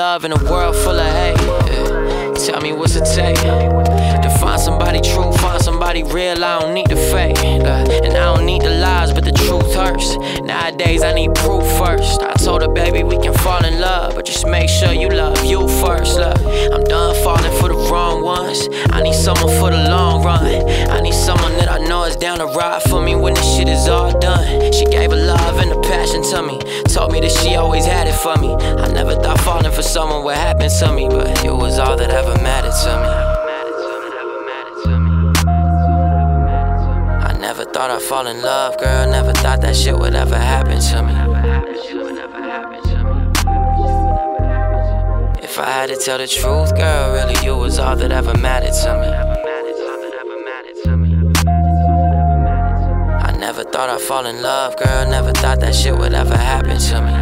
love in a world full of hate. Yeah. Tell me what's it take to find somebody true, find somebody real. I don't need the fake, and I don't need the lies, but the truth hurts. Nowadays I need proof first. I told her, baby, we can fall in love, but just make sure you love you first. Look, I'm done falling for the wrong ones. I need someone for the long run. I need someone that I know is down to ride for me when this shit is all done. She gave her love and a passion to me, told me that she always had it for me. I never thought falling for someone would happen to me, but it was all that ever mattered to me. I never thought I'd fall in love, girl. Never thought that shit would ever happen to me. If I had to tell the truth, girl, really you was all that ever mattered to me. I never thought I'd fall in love, girl. Never thought that shit would ever happen to me.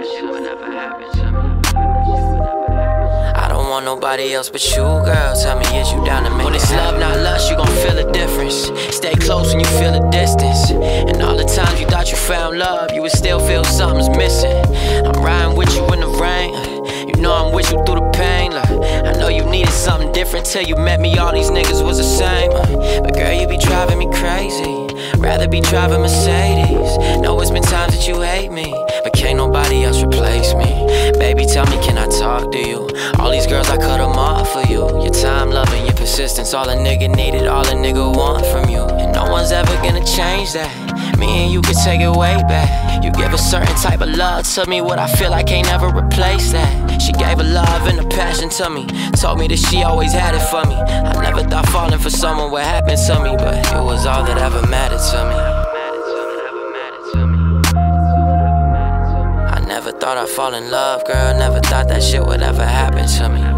I don't want nobody else but you, girl. Tell me, is you down to make it happen? When it's love, not lust, you gon' feel a difference. Stay close when you feel a distance. And all the times you thought you found love, you would still feel something's missing. I'm riding with you in the rain. You know I'm with you through the pain. Like, I know you needed something different till you met me. All these niggas was the same. But girl, you be driving me crazy. Rather be driving Mercedes. Know it's been times that you hate me, but can't nobody else replace me. Baby, tell me, can I talk to you? All these girls, I cut them off for you. Your time, loving, your persistence, all a nigga needed, all a nigga want from you. And no one's ever gonna change that. Me and you can take it way back. You give a certain type of love to me, what I feel I can't ever replace that. She gave her love and a passion to me, told me that she always had it for me. I never thought falling for someone would happen to me, but it was all that ever mattered to me. I never thought I'd fall in love, girl. Never thought that shit would ever happen to me.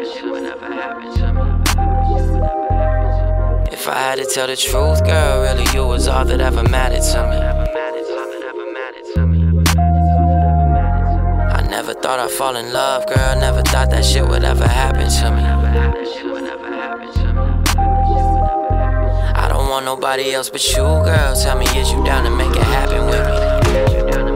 If I had to tell the truth, girl, really you was all that ever mattered to me. I never thought I'd fall in love, girl. Never thought that shit would ever happen to me. I don't want nobody else but you, girl. Tell me, is you down to make it happen with me?